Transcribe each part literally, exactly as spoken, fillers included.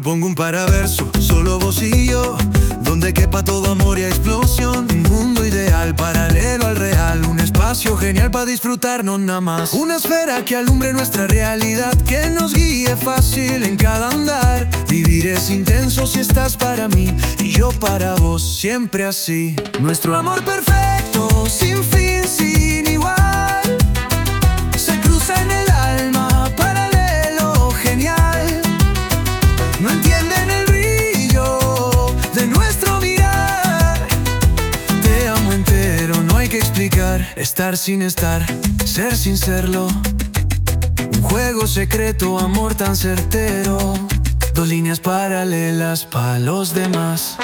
propongo un paraverso, solo vos y yo, donde quepa todo amor y explosión. Un mundo ideal, paralelo al real, un espacio genial para disfrutarnos nada más. Una esfera que alumbre nuestra realidad, que nos guíe fácil en cada andar. Vivir es intenso si estás para mí y yo para vos, siempre así. Nuestro amor perfecto, sin fin, sin igual, se cruza en el alma, paralelo, genial. No entienden el brillo de nuestro mirar. Te amo entero, no hay que explicar. Estar sin estar, ser sin serlo. Un juego secreto, amor tan certero. Dos líneas paralelas para los demás.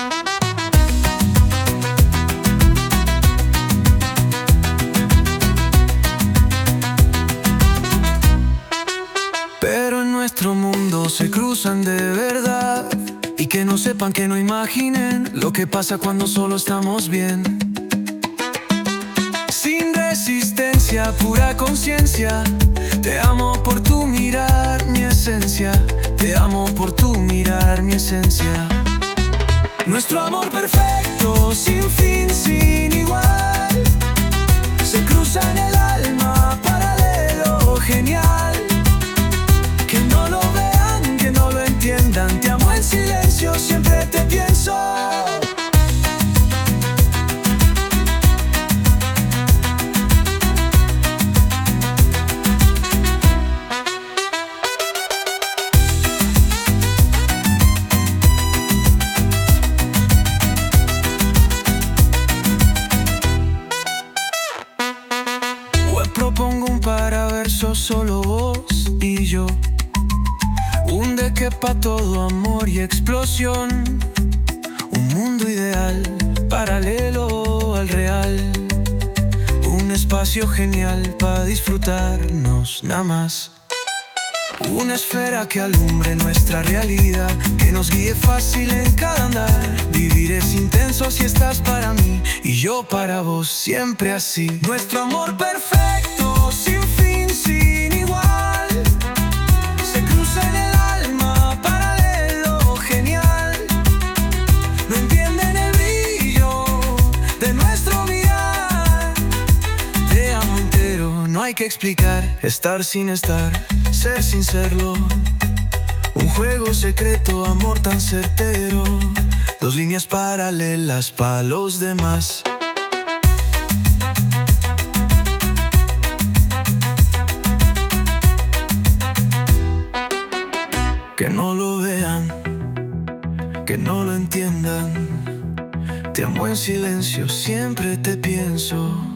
Pero en nuestro mundo se cruzan de verdad. Y que no sepan, que no imaginen lo que pasa cuando solo estamos bien. Sin resistencia, pura conciencia. Te amo por tu mirar, mi esencia. Te amo por tu mirar, mi esencia. Nuestro amor perfecto, sin fin, sin igual, se cruza en el alma, paralelo, genial. Que no lo vean, que no lo entiendan. Te amo en silencio, siempre te pienso. Propongo un paraverso, solo vos y yo, un de que pa' todo amor y explosión. Un mundo ideal, paralelo al real, un espacio genial pa' disfrutarnos nada más. Una esfera que alumbre nuestra realidad, que nos guíe fácil en cada andar. Vivir es intenso si estás para mí y yo para vos, siempre así. Nuestro amor perfecto, sin fin, sin igual, se cruza en el alma, paralelo, genial. No entienden el brillo de nuestro mirar. Te amo entero, no hay que explicar. Estar sin estar, ser sin serlo. Un juego secreto, amor tan certero. Dos líneas paralelas para los demás. Que no lo vean, que no lo entiendan. Te amo en silencio, siempre te pienso.